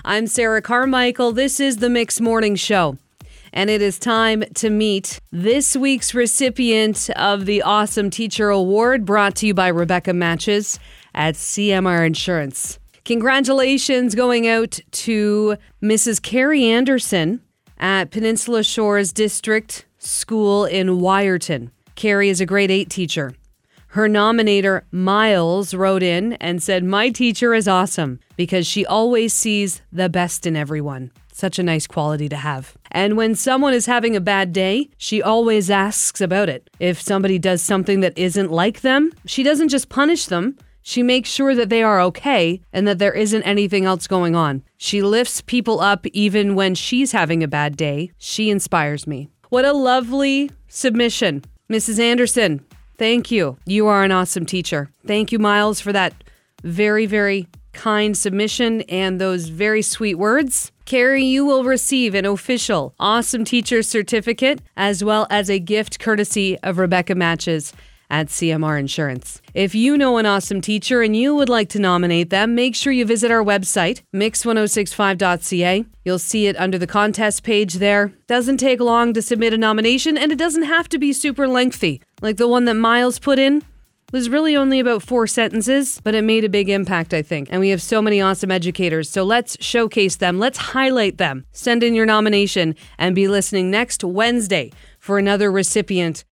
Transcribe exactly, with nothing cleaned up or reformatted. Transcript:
I'm Sarah Carmichael. This is the Mix Morning Show. And it is time to meet this week's recipient of the Awesome Teacher Award, brought to you by Rebecca Matches at C M R Insurance. Congratulations going out to Missus Carrie Anderson at Peninsula Shores District School in Wyerton. Carrie is a grade eight teacher. Her nominator, Miles, wrote in and said, "My teacher is awesome because she always sees the best in everyone." Such a nice quality to have. And when someone is having a bad day, she always asks about it. If somebody does something that isn't like them, she doesn't just punish them. She makes sure that they are okay and that there isn't anything else going on. She lifts people up even when she's having a bad day. She inspires me. What a lovely submission. Missus Anderson, thank you. You are an awesome teacher. Thank you, Miles, for that very, very kind submission and those very sweet words. Carrie, you will receive an official Awesome Teacher certificate as well as a gift courtesy of Rebecca Matches at C M R Insurance. If you know an awesome teacher and you would like to nominate them, make sure you visit our website, mix ten sixty-five dot c a. You'll see it under the contest page there. Doesn't take long to submit a nomination, and it doesn't have to be super lengthy. Like the one that Miles put in was really only about four sentences, but it made a big impact, I think. And we have so many awesome educators, so let's showcase them. Let's highlight them. Send in your nomination and be listening next Wednesday for another recipient